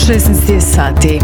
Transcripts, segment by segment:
16 je sati.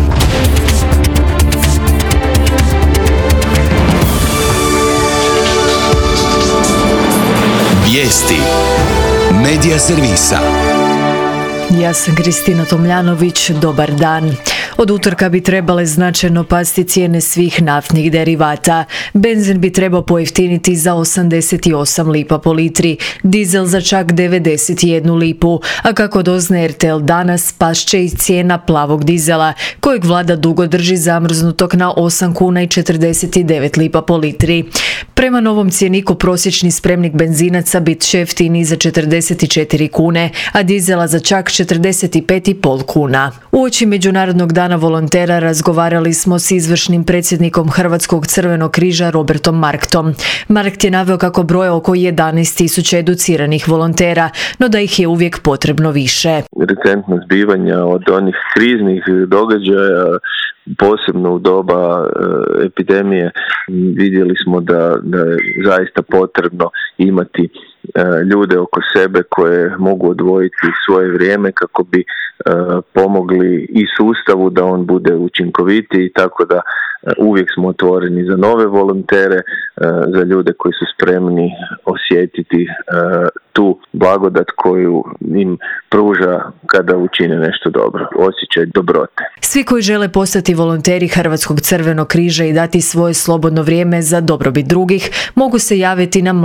Vijesti Medija servisa. Ja sam Kristina Tomljanović, dobar dan. Od utorka bi trebale značajno pasti cijene svih naftnih derivata. Benzin bi trebao pojeftiniti za 88 lipa po litri, dizel za čak 91 lipu, a kako doznaje RTL danas, past će i cijena plavog dizela, kojeg vlada dugo drži zamrznutog na 8 kuna i 49 lipa po litri. Prema novom cjeniku prosječni spremnik benzinaca bit će jeftiniji za 44 kune, a dizela za čak 45,5 kuna. Uoči Međunarodnog dana volontera razgovarali smo s izvršnim predsjednikom Hrvatskog crvenog križa Robertom Marktom. Markt je naveo kako broje oko 11.000 educiranih volontera, no da ih je uvijek potrebno više. Recentna zbivanja od onih kriznih događaja, posebno u doba epidemije, vidjeli smo da je zaista potrebno imati ljude oko sebe koje mogu odvojiti svoje vrijeme kako bi pomogli i sustavu da on bude učinkovitiji, tako da uvijek smo otvoreni za nove volontere, za ljude koji su spremni osjetiti tu blagodat koju im pruža kada učine nešto dobro, osjećaj dobrote. Svi koji žele postati volonteri Hrvatskog crvenog križa i dati svoje slobodno vrijeme za dobrobit drugih, mogu se javiti na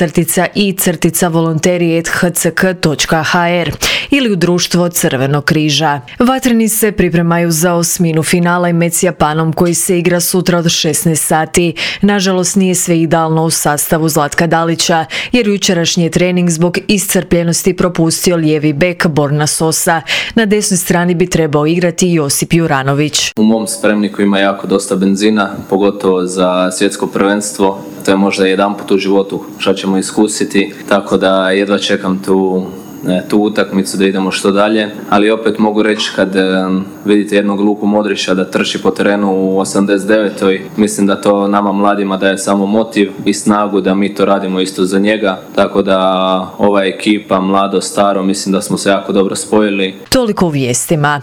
mladi-volonteri@hck.hr ili u društvo Crvenog križa. Vatreni se pripremaju za osminu finala i med s Japanom koji se igra sutra od 16 sati. Nažalost, nije sve idealno u sastavu Zlatka Dalića, jer jučerašnji je trening zbog iscrpljenosti propustio lijevi bek Borna Sosa. Na desnoj strani bi trebao igrati Josip Juranović. U mom spremniku ima jako dosta benzina, pogotovo za svjetsko prvenstvo. To je možda jedanput u životu što ćemo iskusiti, tako da jedva čekam tu utakmicu da idemo što dalje, ali opet mogu reći kad vidite jednog Luku Modrića da trči po terenu u 89. mislim da to nama mladima daje samo motiv i snagu da mi to radimo isto za njega, tako da ova ekipa mlado, staro, mislim da smo se jako dobro spojili. Toliko u vijestima.